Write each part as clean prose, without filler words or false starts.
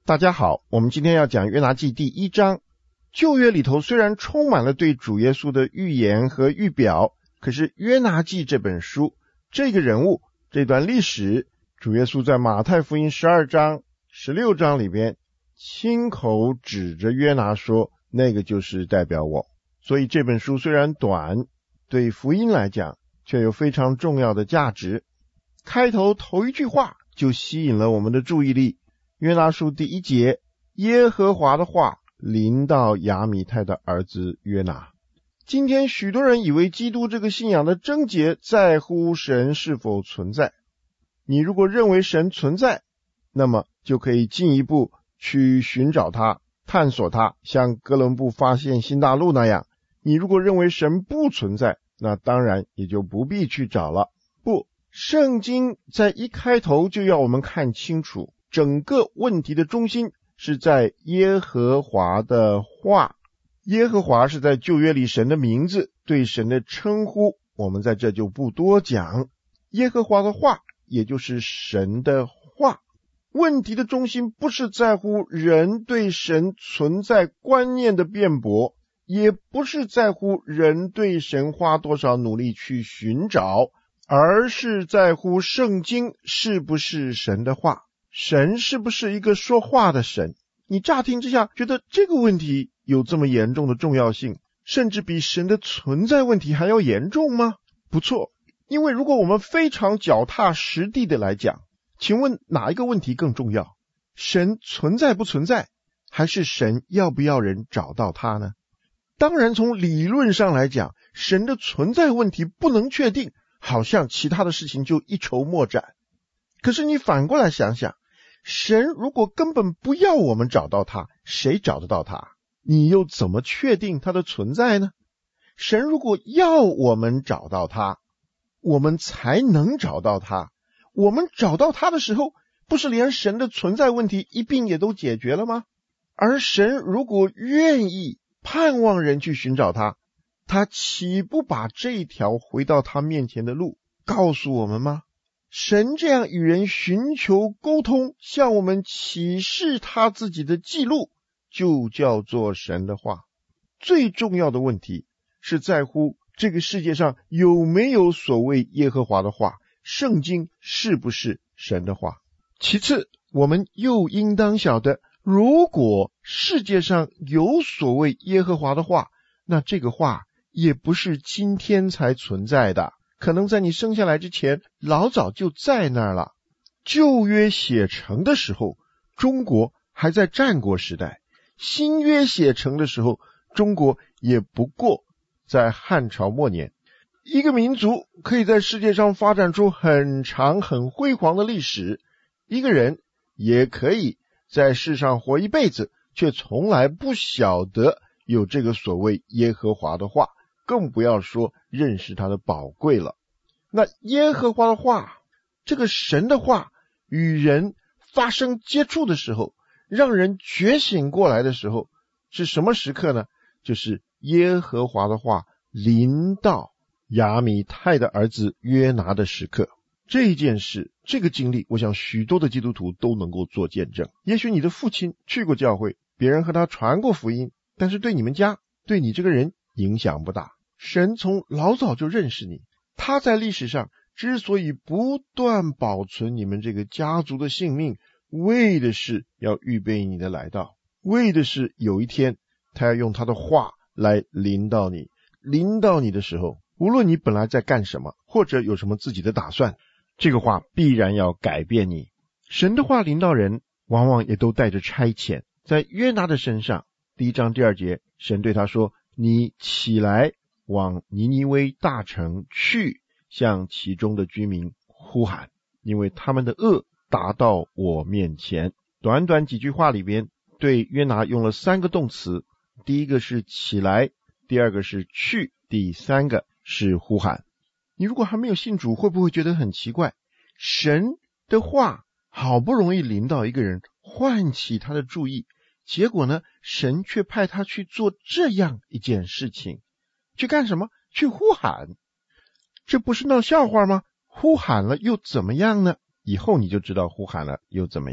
大家好，我们今天要讲约拿记第1章。旧约里头虽然充满了对主耶稣的预言和预表，可是约拿记这本书，这个人物，这段历史，主耶稣在马太福音12章、16章里边亲口指着约拿说，那个就是代表我。所以这本书虽然短，对福音来讲却有非常重要的价值。开头头一句话就吸引了我们的注意力。约拿书第1节，耶和华的话临到亚米太的儿子约拿。今天许多人以为基督这个信仰的症结在乎神是否存在。你如果认为神存在，那么就可以进一步去寻找他，探索他，像哥伦布发现新大陆那样。你如果认为神不存在，那当然也就不必去找了。不，圣经在一开头就要我们看清楚，整个问题的中心是在耶和华的话。耶和华是在旧约里神的名字，对神的称呼，我们在这就不多讲。耶和华的话也就是神的话。问题的中心不是在乎人对神存在观念的辩驳，也不是在乎人对神花多少努力去寻找，而是在乎圣经是不是神的话，神是不是一个说话的神。你乍听之下觉得这个问题有这么严重的重要性，甚至比神的存在问题还要严重吗？不错，因为如果我们非常脚踏实地的来讲，请问哪一个问题更重要？神存在不存在，还是神要不要人找到他呢？当然从理论上来讲，神的存在问题不能确定，好像其他的事情就一筹莫展。可是你反过来想想，神如果根本不要我们找到他，谁找得到他？你又怎么确定他的存在呢？神如果要我们找到他，我们才能找到他。我们找到他的时候，不是连神的存在问题一并也都解决了吗？而神如果愿意盼望人去寻找他，他岂不把这条回到他面前的路告诉我们吗？神这样与人寻求沟通，向我们启示他自己的记录，就叫做神的话。最重要的问题是在乎这个世界上有没有所谓耶和华的话，圣经是不是神的话。其次，我们又应当晓得，如果世界上有所谓耶和华的话，那这个话也不是今天才存在的，可能在你生下来之前老早就在那儿了。旧约写成的时候，中国还在战国时代；新约写成的时候，中国也不过在汉朝末年。一个民族可以在世界上发展出很长很辉煌的历史，一个人也可以在世上活一辈子，却从来不晓得有这个所谓耶和华的话，更不要说认识他的宝贵了。那耶和华的话，这个神的话与人发生接触的时候，让人觉醒过来的时候，是什么时刻呢？就是耶和华的话临到亚米太的儿子约拿的时刻。这件事，这个经历，我想许多的基督徒都能够做见证。也许你的父亲去过教会，别人和他传过福音，但是对你们家，对你这个人影响不大。神从老早就认识你，他在历史上之所以不断保存你们这个家族的性命，为的是要预备你的来到，为的是有一天他要用他的话来临到你。临到你的时候，无论你本来在干什么，或者有什么自己的打算，这个话必然要改变你。神的话临到人，往往也都带着差遣。在约拿的身上，第1章第2节，神对他说，你起来往尼尼微大城去，向其中的居民呼喊，因为他们的恶达到我面前。短短几句话里边，对约拿用了3个动词，第一个是起来，第二个是去，第三个是呼喊。你如果还没有信主，会不会觉得很奇怪？神的话好不容易临到一个人，唤起他的注意，结果呢，神却派他去做这样一件事情。去干什么？去呼喊。这不是闹笑话吗？呼喊了又怎么样呢？以后你就知道呼喊了又怎么样。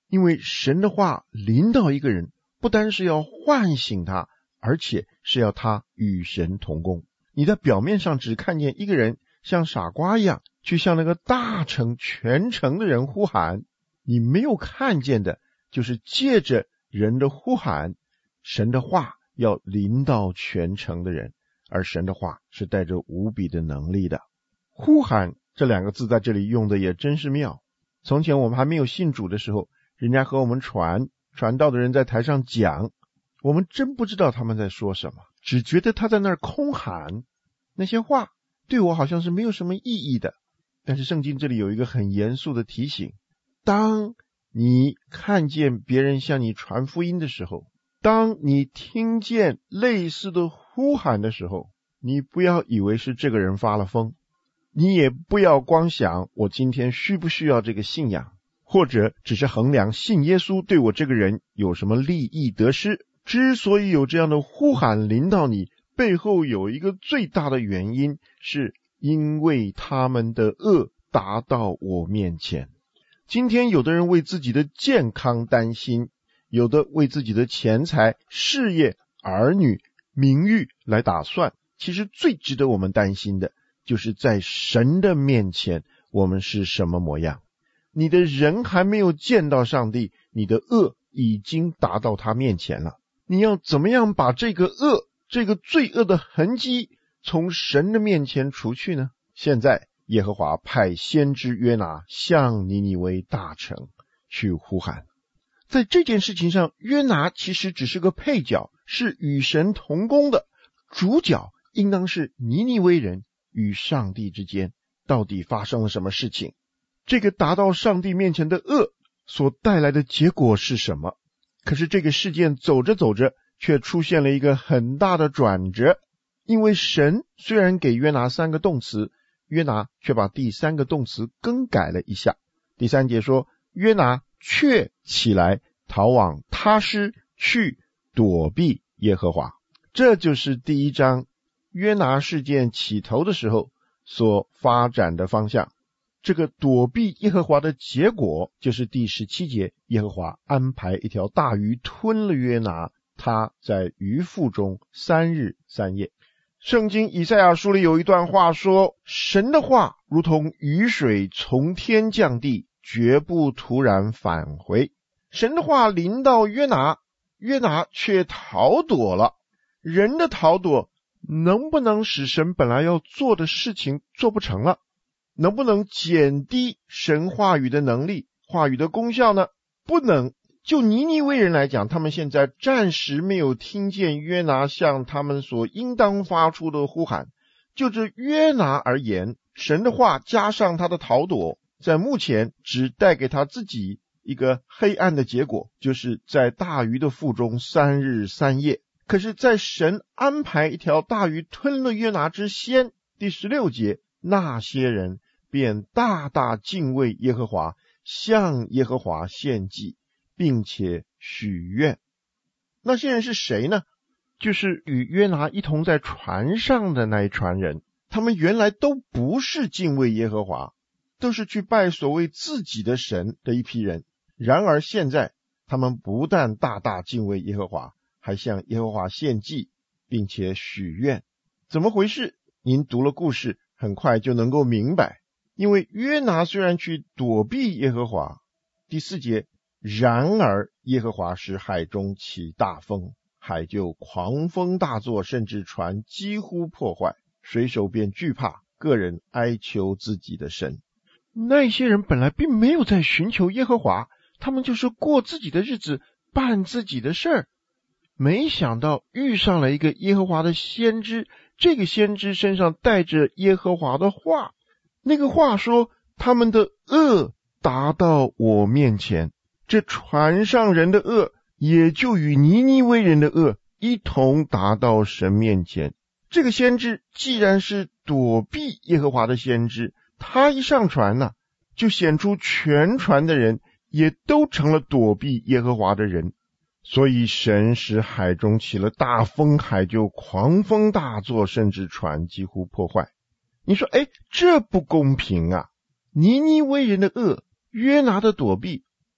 因为神的话临到一个人，不单是要唤醒他，而且是要他与神同工。你在表面上只看见一个人像傻瓜一样去向那个大城全城的人呼喊，你没有看见的就是借着人的呼喊，神的话要临到全城的人，而神的话是带着无比的能力的。呼喊这两个字在这里用的也真是妙。从前我们还没有信主的时候，人家和我们传道的人在台上讲，我们真不知道他们在说什么，只觉得他在那儿空喊，那些话对我好像是没有什么意义的。但是圣经这里有一个很严肃的提醒，当你看见别人向你传福音的时候，当你听见类似的呼喊的时候，你不要以为是这个人发了疯，你也不要光想我今天需不需要这个信仰，或者只是衡量信耶稣对我这个人有什么利益得失。之所以有这样的呼喊临到你，背后有一个最大的原因，是因为他们的恶达到我面前。今天有的人为自己的健康担心，有的为自己的钱财、事业、儿女、名誉来打算。其实最值得我们担心的，就是在神的面前我们是什么模样。你的人还没有见到上帝，你的恶已经达到他面前了。你要怎么样把这个恶，这个罪恶的痕迹从神的面前除去呢？现在耶和华派先知约拿向尼尼微大城去呼喊。在这件事情上，约拿其实只是个配角，是与神同工的，主角应当是尼尼微人与上帝之间到底发生了什么事情。这个达到上帝面前的恶所带来的结果是什么？可是这个事件走着走着却出现了一个很大的转折，因为神虽然给约拿3个动词，约拿却把第3个动词更改了一下。第3节说，约拿却起来逃往他施去躲避耶和华。这就是第1章约拿事件起头的时候所发展的方向。这个躲避耶和华的结果，就是第17节，耶和华安排一条大鱼吞了约拿，他在鱼腹中3日3夜。圣经以赛亚书里有一段话说，神的话如同雨水从天降地，绝不突然返回。神的话临到约拿，约拿却逃躲了。人的逃躲能不能使神本来要做的事情做不成了？能不能减低神话语的能力、话语的功效呢？不能。就尼尼微人来讲，他们现在暂时没有听见约拿向他们所应当发出的呼喊。就这约拿而言，神的话加上他的逃躲，在目前只带给他自己一个黑暗的结果，就是在大鱼的腹中3日3夜。可是在神安排一条大鱼吞了约拿之先，第16节，那些人便大大敬畏耶和华，向耶和华献祭，并且许愿。那些人是谁呢？就是与约拿一同在船上的那一船人。他们原来都不是敬畏耶和华，都是去拜所谓自己的神的一批人。然而现在他们不但大大敬畏耶和华，还向耶和华献祭，并且许愿。怎么回事？您读了故事很快就能够明白。因为约拿虽然去躲避耶和华，第4节，然而耶和华使海中起大风，海就狂风大作，甚至船几乎破坏，水手便惧怕，个人哀求自己的神。那些人本来并没有在寻求耶和华，他们就是过自己的日子，办自己的事儿。没想到遇上了一个耶和华的先知，这个先知身上带着耶和华的话。那个话说，他们的恶达到我面前。这船上人的恶也就与尼尼微人的恶一同达到神面前。这个先知既然是躲避耶和华的先知，他一上船呢，就显出全船的人也都成了躲避耶和华的人。所以神使海中起了大风，海就狂风大作，甚至船几乎破坏。你说这不公平啊！尼尼微人的恶，约拿的躲避，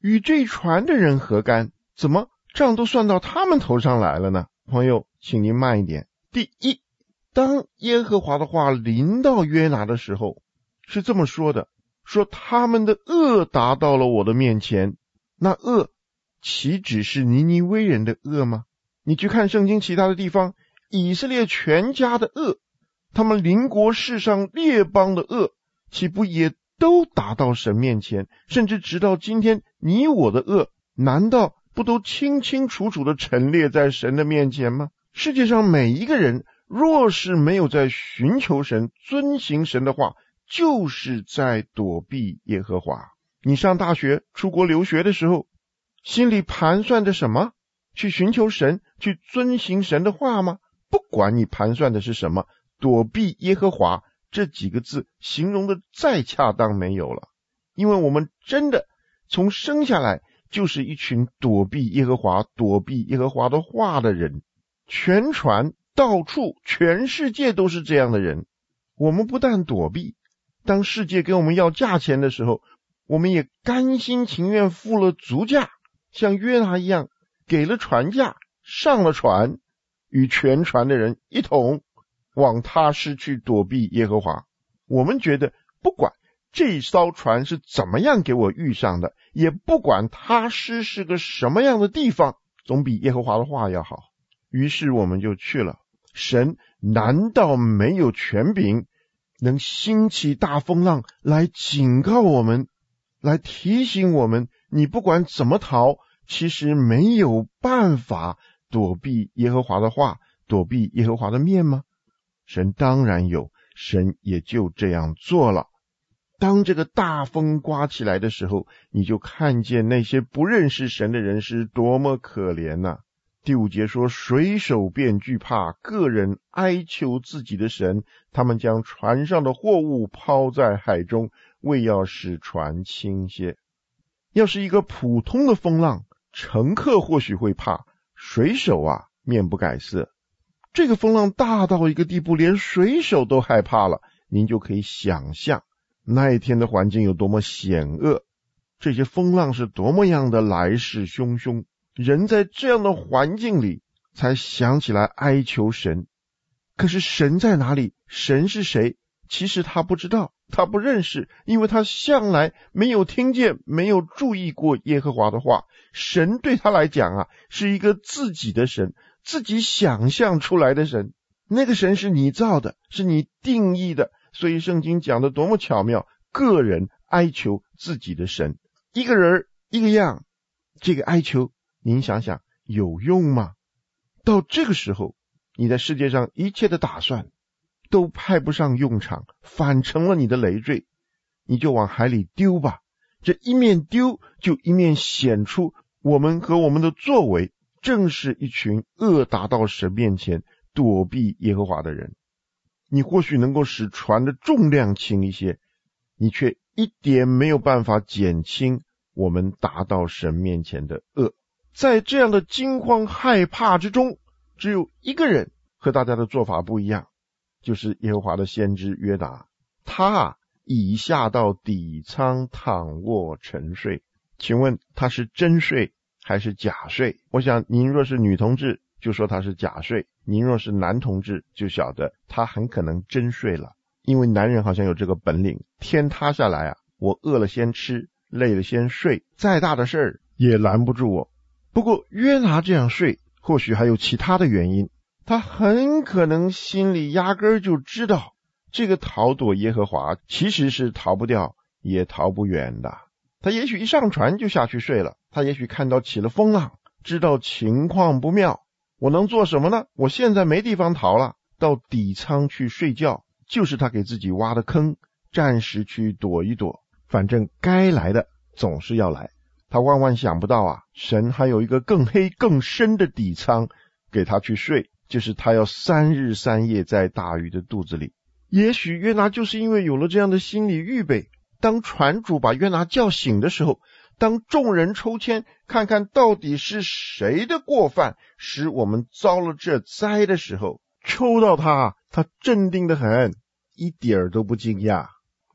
与这船的人何干？怎么账都算到他们头上来了呢？朋友，请您慢一点。第一，当耶和华的话临到约拿的时候，是这么说的，说他们的恶达到了我的面前。那恶岂只是尼尼微人的恶吗？你去看圣经其他的地方，以色列全家的恶，他们邻国世上列邦的恶，岂不也都达到神面前？甚至直到今天，你我的恶，难道不都清清楚楚地陈列在神的面前吗？世界上每一个人，若是没有在寻求神、遵行神的话，就是在躲避耶和华。你上大学、出国留学的时候，心里盘算着什么？去寻求神，去遵行神的话吗？不管你盘算的是什么，躲避耶和华这几个字形容的再恰当没有了。因为我们真的从生下来就是一群躲避耶和华、躲避耶和华的话的人，全船到处全世界都是这样的人。我们不但躲避，当世界给我们要价钱的时候，我们也甘心情愿付了足价，像约拿一样给了船价，上了船，与全船的人一同往他失去躲避耶和华。我们觉得不管这艘船是怎么样给我遇上的，也不管他失是个什么样的地方，总比耶和华的话要好。于是我们就去了。神难道没有权柄能兴起大风浪来警告我们，来提醒我们，你不管怎么逃，其实没有办法躲避耶和华的话，躲避耶和华的面吗？神当然有，神也就这样做了。当这个大风刮起来的时候，你就看见那些不认识神的人是多么可怜啊。第5节说，水手便惧怕，个人哀求自己的神，他们将船上的货物抛在海中，为要使船轻些。要是一个普通的风浪，乘客或许会怕，水手面不改色。这个风浪大到一个地步，连水手都害怕了，您就可以想象那一天的环境有多么险恶，这些风浪是多么样的来势汹汹。人在这样的环境里才想起来哀求神。可是神在哪里？神是谁？其实他不知道，他不认识，因为他向来没有听见，没有注意过耶和华的话。神对他来讲是一个自己的神，自己想象出来的神。那个神是你造的，是你定义的，所以圣经讲的多么巧妙，个人哀求自己的神，一个人一个样。这个哀求您想想有用吗？到这个时候，你在世界上一切的打算都派不上用场，反成了你的累赘，你就往海里丢吧。这一面丢，就一面显出我们和我们的作为正是一群恶达到神面前躲避耶和华的人。你或许能够使船的重量轻一些，你却一点没有办法减轻我们达到神面前的恶。在这样的惊慌害怕之中，只有一个人和大家的做法不一样，就是耶和华的先知约拿。他已下到底舱躺卧沉睡。请问他是真睡还是假睡？我想您若是女同志就说他是假睡，您若是男同志就晓得他很可能真睡了。因为男人好像有这个本领，天塌下来我饿了先吃，累了先睡，再大的事儿也拦不住我。不过约拿这样睡，或许还有其他的原因。他很可能心里压根儿就知道，这个逃躲耶和华其实是逃不掉也逃不远的。他也许一上船就下去睡了，他也许看到起了风浪，知道情况不妙，我能做什么呢？我现在没地方逃了，到底舱去睡觉，就是他给自己挖的坑，暂时去躲一躲，反正该来的总是要来。他万万想不到神还有一个更黑更深的底舱给他去睡，就是他要3日3夜在大鱼的肚子里。也许约拿就是因为有了这样的心理预备，当船主把约拿叫醒的时候，当众人抽签看看到底是谁的过犯使我们遭了这灾的时候，抽到他镇定得很，一点儿都不惊讶。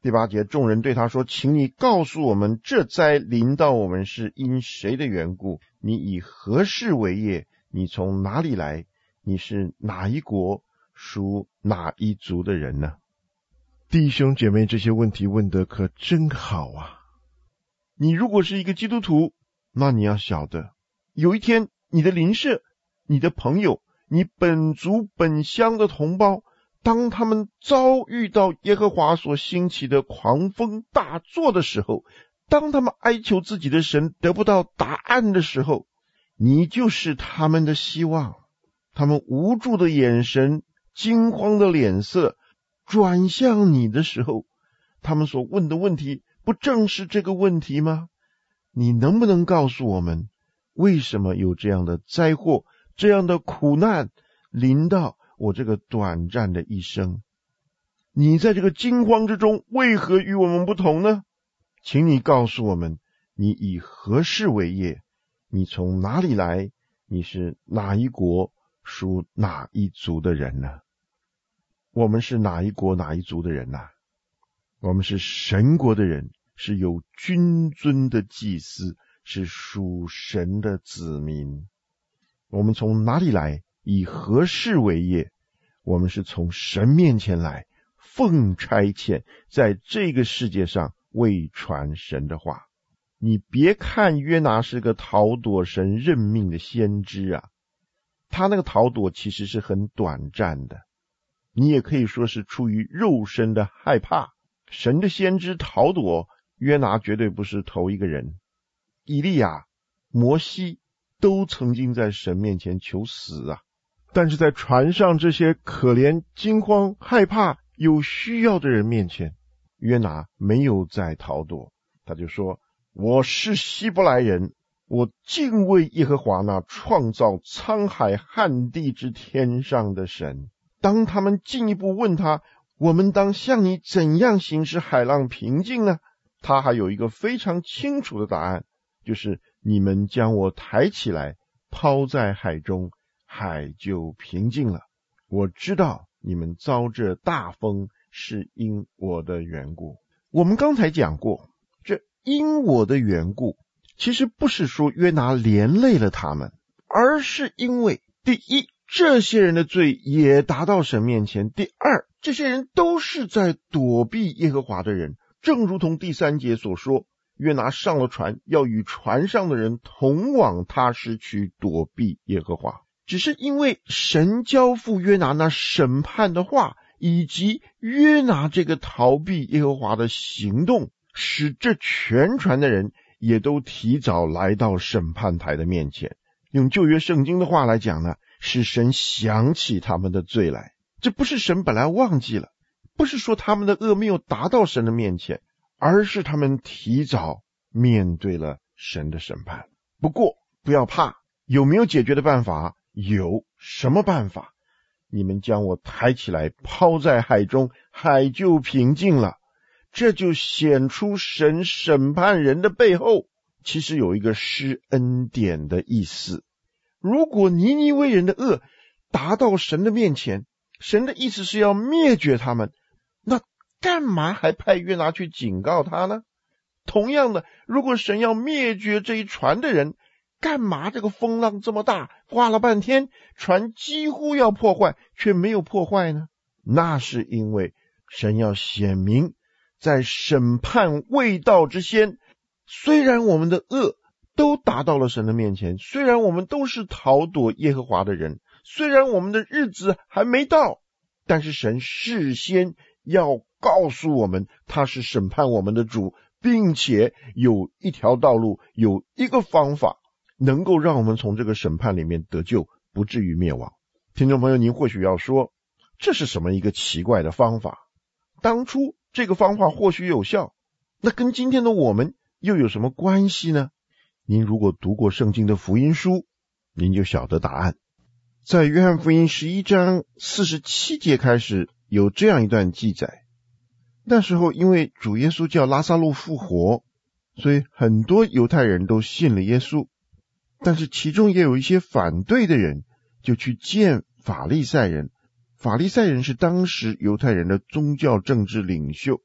第8节，众人对他说，请你告诉我们，这灾临到我们是因谁的缘故？你以何事为业？你从哪里来？你是哪一国属哪一族的人呢？弟兄姐妹，这些问题问得可真好啊！你如果是一个基督徒，那你要晓得，有一天你的邻舍、你的朋友、你本族本乡的同胞，当他们遭遇到耶和华所兴起的狂风大作的时候，当他们哀求自己的神得不到答案的时候，你就是他们的希望。他们无助的眼神、惊慌的脸色转向你的时候，他们所问的问题不正是这个问题吗？你能不能告诉我们，为什么有这样的灾祸、这样的苦难临到我这个短暂的一生？你在这个惊慌之中，为何与我们不同呢？请你告诉我们，你以何事为业？你从哪里来？你是哪一国属哪一族的人呢？我们是哪一国哪一族的人呢？我们是神国的人，是有君尊的祭司，是属神的子民。我们从哪里来？以何事为业？我们是从神面前来，奉差遣，在这个世界上为传神的话。你别看约拿是个逃躲神任命的先知啊，他那个逃躲其实是很短暂的，你也可以说是出于肉身的害怕。神的先知逃躲，约拿绝对不是头一个人。以利亚、摩西都曾经在神面前求死啊，但是在船上这些可怜、惊慌、害怕、有需要的人面前，约拿没有再逃躲，他就说，我是希伯来人，我敬畏耶和华那创造沧海旱地之天上的神。当他们进一步问他，我们当向你怎样行使海浪平静呢？他还有一个非常清楚的答案，就是你们将我抬起来，抛在海中，海就平静了。我知道你们遭这大风是因我的缘故。我们刚才讲过，这因我的缘故其实不是说约拿连累了他们，而是因为第一，这些人的罪也达到神面前；第二，这些人都是在躲避耶和华的人，正如同第3节所说，约拿上了船，要与船上的人同往他施去躲避耶和华。只是因为神交付约拿那审判的话，以及约拿这个逃避耶和华的行动，使这全船的人也都提早来到审判台的面前。用旧约圣经的话来讲呢，是神想起他们的罪来。这不是神本来忘记了，不是说他们的恶没有达到神的面前，而是他们提早面对了神的审判。不过不要怕，有没有解决的办法？有。什么办法？你们将我抬起来，抛在海中，海就平静了。这就显出神审判人的背后其实有一个施恩典的意思。如果尼尼微人的恶达到神的面前，神的意思是要灭绝他们，那干嘛还派约拿去警告他呢？同样的，如果神要灭绝这一船的人，干嘛这个风浪这么大，刮了半天，船几乎要破坏，却没有破坏呢？那是因为神要显明，在审判未到之先，虽然我们的恶都达到了神的面前，虽然我们都是逃躲耶和华的人，虽然我们的日子还没到，但是神事先要告诉我们，他是审判我们的主，并且有一条道路，有一个方法，能够让我们从这个审判里面得救，不至于灭亡。听众朋友，您或许要说，这是什么一个奇怪的方法？当初这个方法或许有效，那跟今天的我们又有什么关系呢？您如果读过圣经的福音书，您就晓得答案。在约翰福音11章47节开始，有这样一段记载。那时候因为主耶稣叫拉撒路复活，所以很多犹太人都信了耶稣，但是其中也有一些反对的人，就去见法利赛人。法利赛人是当时犹太人的宗教政治领袖，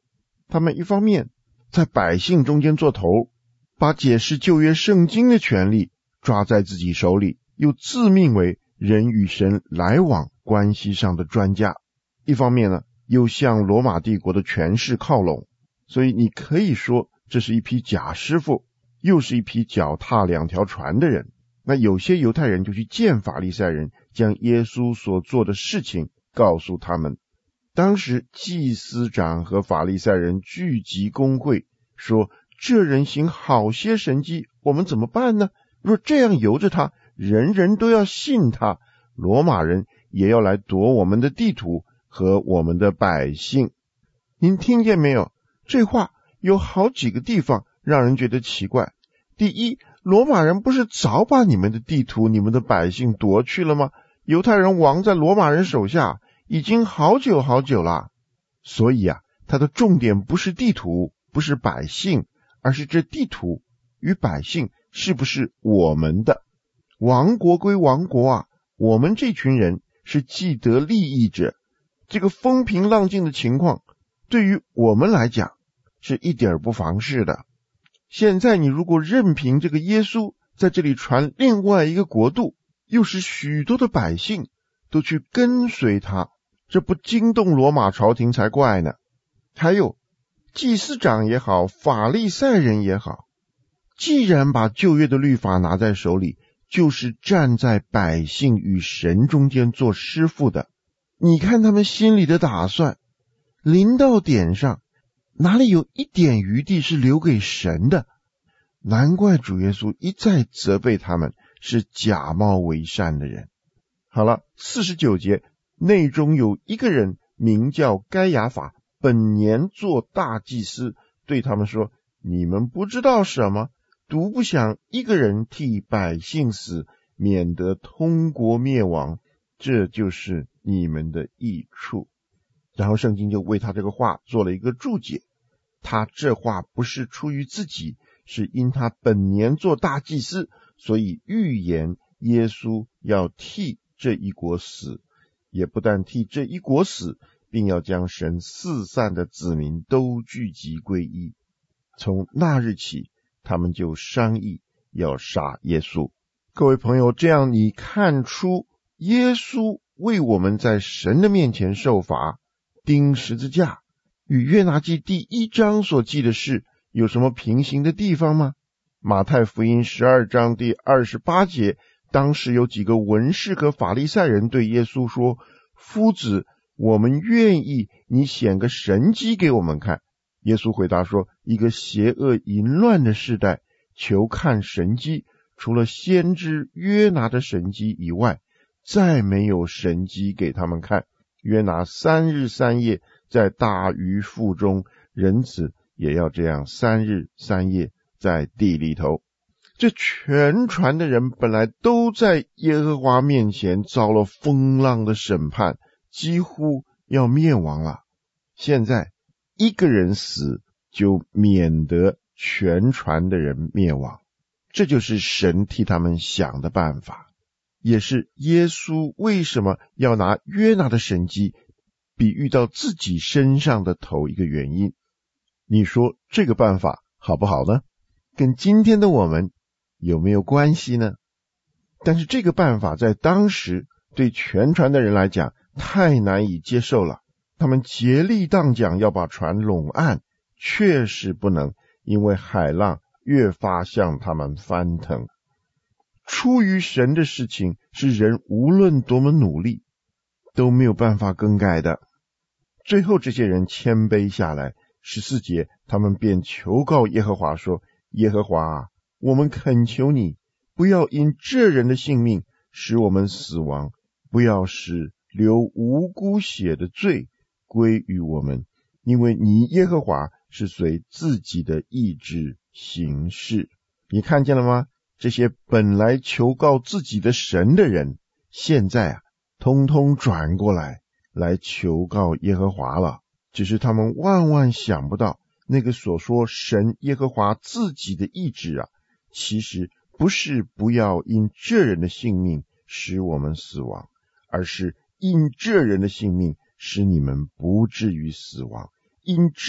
他们一方面在百姓中间做头，把解释旧约圣经的权利抓在自己手里，又自命为人与神来往关系上的专家，一方面呢，又向罗马帝国的权势靠拢。所以你可以说这是一批假师傅，又是一批脚踏两条船的人。那有些犹太人就去见法利赛人，将耶稣所做的事情告诉他们。当时祭司长和法利赛人聚集公会，说这人行好些神迹，我们怎么办呢？若这样由着他，人人都要信他，罗马人也要来夺我们的地土和我们的百姓。您听见没有？这话有好几个地方让人觉得奇怪。第一，罗马人不是早把你们的地图、你们的百姓夺去了吗？犹太人亡在罗马人手下已经好久好久了。所以他的重点不是地图，不是百姓，而是这地图与百姓是不是我们的。亡国归亡国我们这群人是既得利益者，这个风平浪静的情况对于我们来讲是一点不妨事的。现在你如果任凭这个耶稣在这里传另外一个国度，又使许多的百姓都去跟随他，这不惊动罗马朝廷才怪呢。还有祭司长也好，法利赛人也好，既然把旧约的律法拿在手里，就是站在百姓与神中间做师傅的。你看他们心里的打算，临到点上，哪里有一点余地是留给神的？难怪主耶稣一再责备他们是假冒为善的人。好了，49节，内中有一个人名叫该亚法，本年做大祭司，对他们说，你们不知道什么，独不想一个人替百姓死，免得通国灭亡，这就是你们的益处。然后圣经就为他这个话做了一个注解，他这话不是出于自己，是因他本年做大祭司，所以预言耶稣要替这一国死，也不但替这一国死，并要将神四散的子民都聚集归一。从那日起，他们就商议要杀耶稣。各位朋友，这样你看出耶稣为我们在神的面前受罚钉十字架，与约拿记第1章所记的事有什么平行的地方吗？马太福音12章第28节，当时有几个文士和法利赛人对耶稣说，夫子，我们愿意你显个神迹给我们看。耶稣回答说，一个邪恶淫乱的世代求看神迹，除了先知约拿的神迹以外，再没有神迹给他们看。约拿3日3夜在大鱼腹中，人子也要这样3日3夜在地里头。这全船的人本来都在耶和华面前遭了风浪的审判，几乎要灭亡了。现在一个人死，就免得全船的人灭亡。这就是神替他们想的办法，也是耶稣为什么要拿约拿的神迹比喻到自己身上的头一个原因。你说这个办法好不好呢？跟今天的我们有没有关系呢？但是这个办法在当时对全船的人来讲太难以接受了，他们竭力荡桨要把船拢岸，确实不能，因为海浪越发向他们翻腾。出于神的事情是人无论多么努力都没有办法更改的。最后这些人谦卑下来，14节，他们便求告耶和华说，耶和华我们恳求你，不要因这人的性命使我们死亡，不要使流无辜血的罪归于我们，因为你耶和华是随自己的意志行事。你看见了吗？这些本来求告自己的神的人，现在通通转过来求告耶和华了。只是他们万万想不到，那个所说神耶和华自己的意志其实不是不要因这人的性命使我们死亡，而是因这人的性命使你们不至于死亡，因这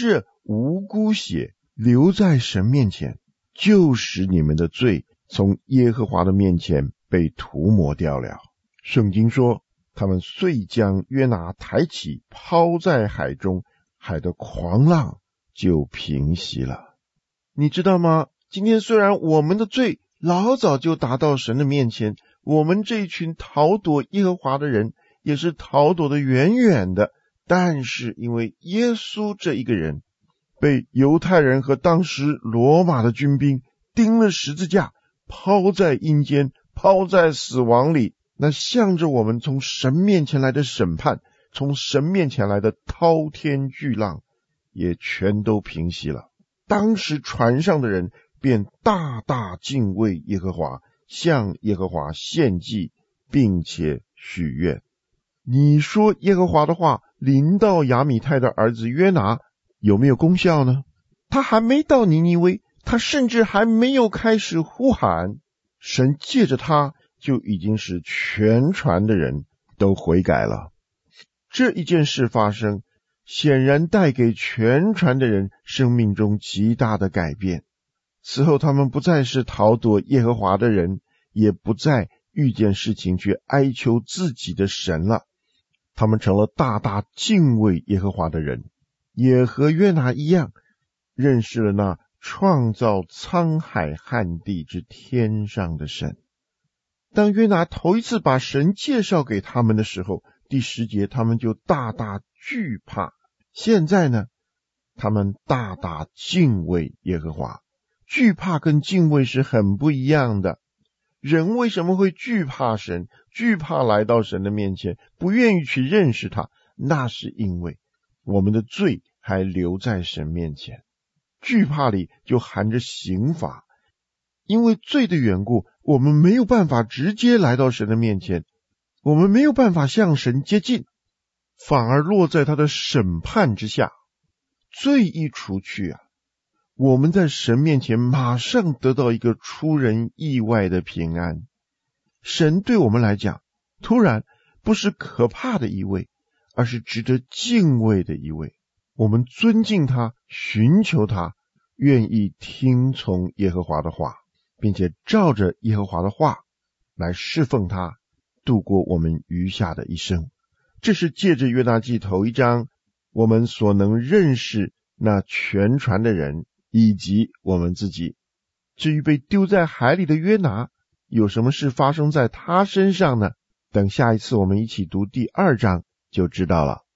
无辜血流在神面前，就使你们的罪从耶和华的面前被涂抹掉了。圣经说，他们遂将约拿抬起，抛在海中，海的狂浪就平息了。你知道吗？今天虽然我们的罪老早就达到神的面前，我们这一群逃躲耶和华的人也是逃躲得远远的，但是因为耶稣这一个人被犹太人和当时罗马的军兵钉了十字架，抛在阴间，抛在死亡里，那向着我们从神面前来的审判，从神面前来的滔天巨浪也全都平息了。当时船上的人便大大敬畏耶和华，向耶和华献祭，并且许愿。你说耶和华的话临到亚米太的儿子约拿有没有功效呢？他还没到尼尼微，他甚至还没有开始呼喊，神借着他就已经使全船的人都悔改了。这一件事发生，显然带给全船的人生命中极大的改变。此后他们不再是逃躲耶和华的人，也不再遇见事情去哀求自己的神了，他们成了大大敬畏耶和华的人，也和约拿一样，认识了那创造沧海旱地之天上的神。当约拿头一次把神介绍给他们的时候，第10节他们就大大惧怕。现在呢，他们大大敬畏耶和华。惧怕跟敬畏是很不一样的。人为什么会惧怕神，惧怕来到神的面前，不愿意去认识他？那是因为我们的罪还留在神面前。惧怕里就含着刑罚，因为罪的缘故，我们没有办法直接来到神的面前，我们没有办法向神接近，反而落在他的审判之下。罪一除去啊，我们在神面前马上得到一个出人意外的平安。神对我们来讲，突然不是可怕的一位，而是值得敬畏的一位。我们尊敬他，寻求他，愿意听从耶和华的话，并且照着耶和华的话来侍奉他，度过我们余下的一生。这是借着约拿记头1章，我们所能认识那全船的人以及我们自己。至于被丢在海里的约拿，有什么事发生在他身上呢？等下一次我们一起读第2章就知道了。